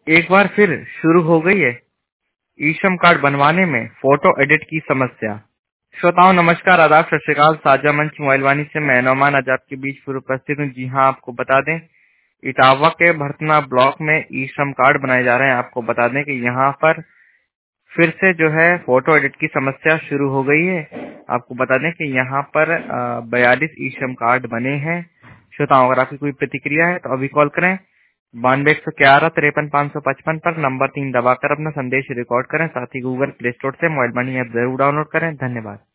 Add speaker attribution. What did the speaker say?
Speaker 1: एक बार फिर शुरू हो गई है ई श्रम कार्ड बनवाने में फोटो एडिट की समस्या। श्रोताओं नमस्कार, आदाब, सत श्री अकाल। साझा मंच मोबाइल वाणी से मैं नौमान आज आपके बीच फिर उपस्थित हूँ। जी हाँ, आपको बता दें इटावा के भरतना ब्लॉक में ई श्रम कार्ड बनाए जा रहे हैं। आपको बता दें कि यहाँ पर फिर से जो है फोटो एडिट की समस्या शुरू हो गई है। आपको बता दें कि यहाँ पर 42 ई श्रम कार्ड बने हैं। श्रोताओं अगर आपकी कोई प्रतिक्रिया है तो अभी कॉल करें 9211533555 पर नंबर 3 दबाकर अपना संदेश रिकॉर्ड करें। साथ ही गूगल प्ले स्टोर से मोबाइल मनी ऐप जरूर डाउनलोड करें। धन्यवाद।